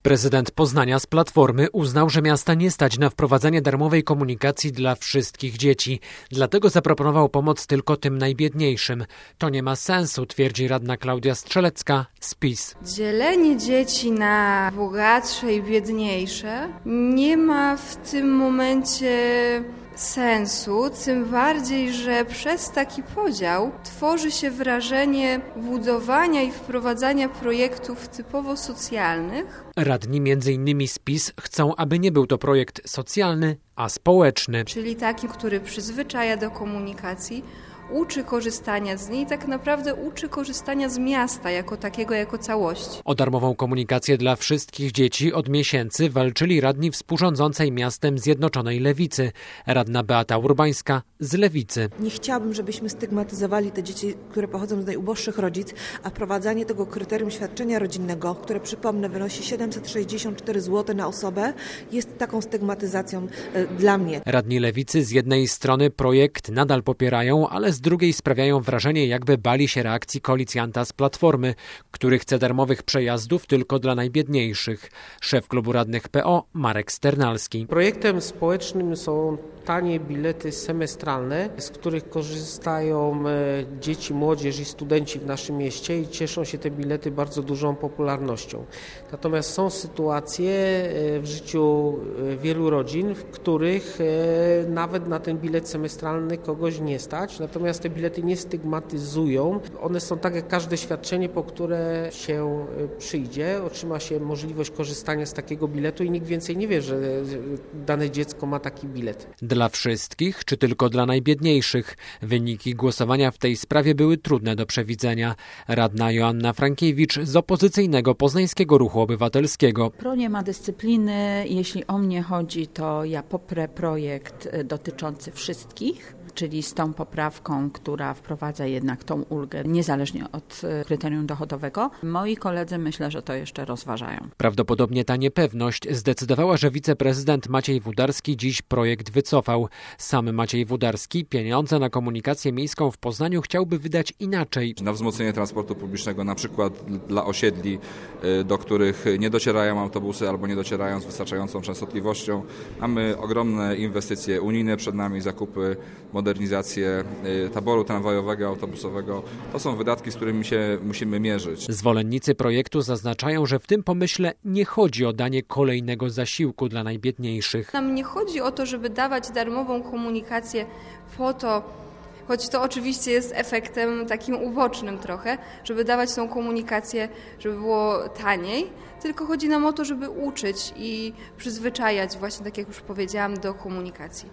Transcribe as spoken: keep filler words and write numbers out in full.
Prezydent Poznania z Platformy uznał, że miasta nie stać na wprowadzanie darmowej komunikacji dla wszystkich dzieci. Dlatego zaproponował pomoc tylko tym najbiedniejszym. To nie ma sensu, twierdzi radna Klaudia Strzelecka z PiS. Dzielenie dzieci na bogatsze i biedniejsze nie ma w tym momencie sensu, tym bardziej, że przez taki podział tworzy się wrażenie budowania i wprowadzania projektów typowo socjalnych. Radni między innymi z PiS chcą, aby nie był to projekt socjalny, a społeczny. Czyli taki, który przyzwyczaja do komunikacji, uczy korzystania z niej, tak naprawdę uczy korzystania z miasta jako takiego, jako całości. O darmową komunikację dla wszystkich dzieci od miesięcy walczyli radni współrządzącej miastem Zjednoczonej Lewicy. Radna Beata Urbańska z Lewicy. Nie chciałabym, żebyśmy stygmatyzowali te dzieci, które pochodzą z najuboższych rodzic, a wprowadzanie tego kryterium świadczenia rodzinnego, które przypomnę wynosi siedemset sześćdziesiąt cztery złote na osobę, jest taką stygmatyzacją e, dla mnie. Radni Lewicy z jednej strony projekt nadal popierają, ale z drugiej sprawiają wrażenie, jakby bali się reakcji koalicjanta z Platformy, który chce darmowych przejazdów tylko dla najbiedniejszych. Szef klubu radnych P O Marek Sternalski. Projektem społecznym są tanie bilety semestralne, z których korzystają dzieci, młodzież i studenci w naszym mieście i cieszą się te bilety bardzo dużą popularnością. Natomiast są sytuacje w życiu wielu rodzin, w których nawet na ten bilet semestralny kogoś nie stać, natomiast te bilety nie stygmatyzują. One są tak jak każde świadczenie, po które się przyjdzie, otrzyma się możliwość korzystania z takiego biletu i nikt więcej nie wie, że dane dziecko ma taki bilet. Dla wszystkich, czy tylko dla najbiedniejszych? Wyniki głosowania w tej sprawie były trudne do przewidzenia. Radna Joanna Frankiewicz z opozycyjnego Poznańskiego Ruchu Obywatelskiego. Pro nie ma dyscypliny. Jeśli o mnie chodzi, to ja poprę projekt dotyczący wszystkich, czyli z tą poprawką, która wprowadza jednak tą ulgę, niezależnie od kryterium dochodowego. Moi koledzy myślę, że to jeszcze rozważają. Prawdopodobnie ta niepewność zdecydowała, że wiceprezydent Maciej Wódarski dziś projekt wycofał. Sam Maciej Wódarski pieniądze na komunikację miejską w Poznaniu chciałby wydać inaczej. Na wzmocnienie transportu publicznego, na przykład dla osiedli, do których nie docierają autobusy albo nie docierają z wystarczającą częstotliwością. Mamy ogromne inwestycje unijne przed nami, zakupy, modernizację taboru tramwajowego, autobusowego. To są wydatki, z którymi się musimy mierzyć. Zwolennicy projektu zaznaczają, że w tym pomyśle nie chodzi o danie kolejnego zasiłku dla najbiedniejszych. Nam nie chodzi o to, żeby dawać darmową komunikację po to, choć to oczywiście jest efektem takim ubocznym trochę, żeby dawać tą komunikację, żeby było taniej, tylko chodzi nam o to, żeby uczyć i przyzwyczajać właśnie, tak jak już powiedziałam, do komunikacji.